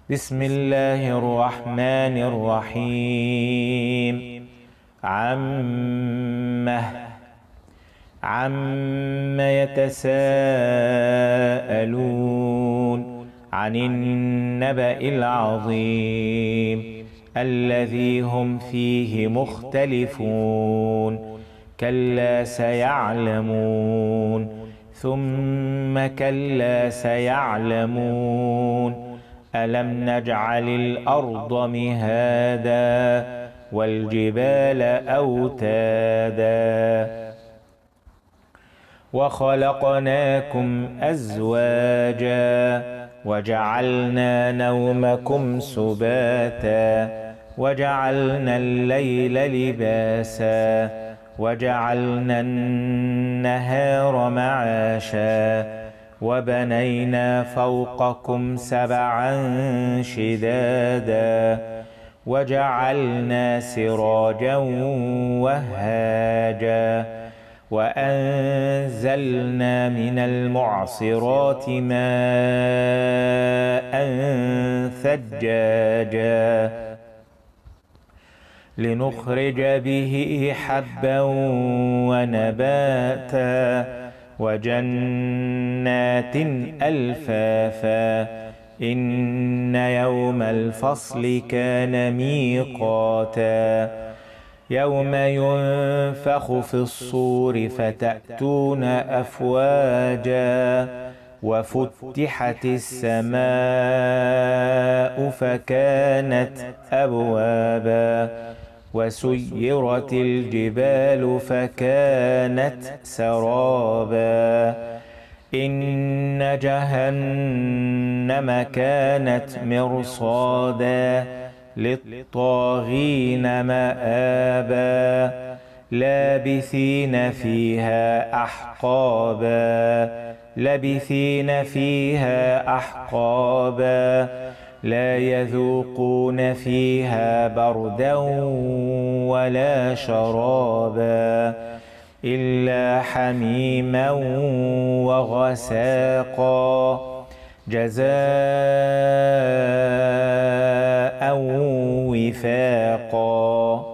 بسم الله الرحمن الرحيم. عم يتساءلون عن النبأ العظيم الذي هم فيه مختلفون. كلا سيعلمون ثم كلا سيعلمون. ألم نجعل الأرض مهادا والجبال أوتادا وخلقناكم أزواجا وجعلنا نومكم سباتا وجعلنا الليل لباسا وجعلنا النهار معاشا وبنينا فوقكم سبعا شدادا وجعلنا سراجا وهاجا وأنزلنا من المعصرات ماء ثجاجا لنخرج به حبا ونباتا وجنات ألفافا. إن يوم الفصل كان ميقاتا يوم ينفخ في الصور فتأتون أفواجا وفتحت السماء فكانت أبوابا وسيرت الجبال فكانت سرابا. إن جهنم كانت مرصادا للطاغين مآبا لابثين فيها أحقابا لا يذوقون فيها بردا ولا شرابا إلا حميما وغساقا جزاء وفاقا.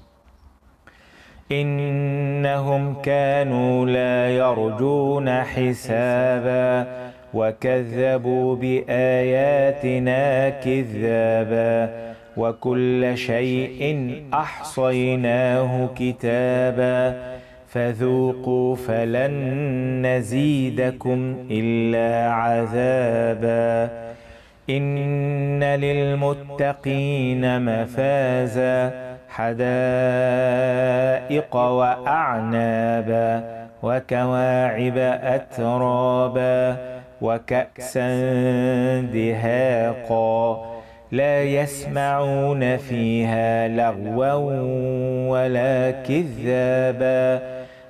إنهم كانوا لا يرجون حسابا وكذبوا بآياتنا كذابا وكل شيء أحصيناه كتابا فذوقوا فلن نزيدكم إلا عذابا. إن للمتقين مفازا حدائق وأعنابا وكواعب أترابا وكأسا دهاقا لا يسمعون فيها لغوا ولا كذابا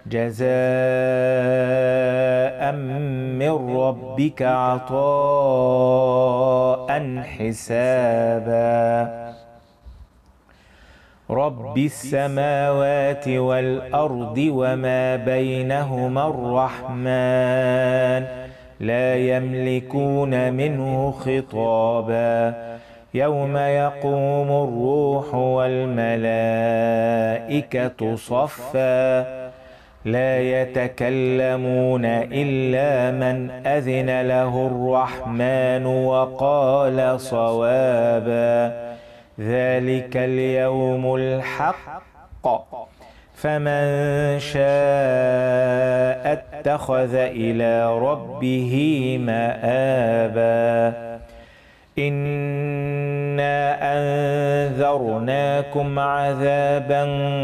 جزاء من ربك عطاء حسابا. رب السماوات والأرض وما بينهما الرحمن لا يملكون منه خطابا. يوم يقوم الروح والملائكة صفا لا يتكلمون إلا من أذن له الرحمن وقال صوابا. ذلك اليوم الحق فمن شاء اتخذ إلى ربه مآبا. إنا أنذرناكم عذابا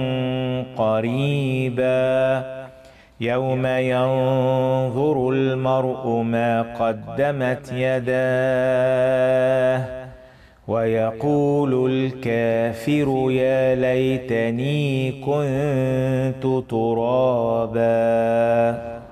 قريبا يوم ينظر المرء ما قدمت يداه ويقول الكافر يا ليتني كنت ترابا.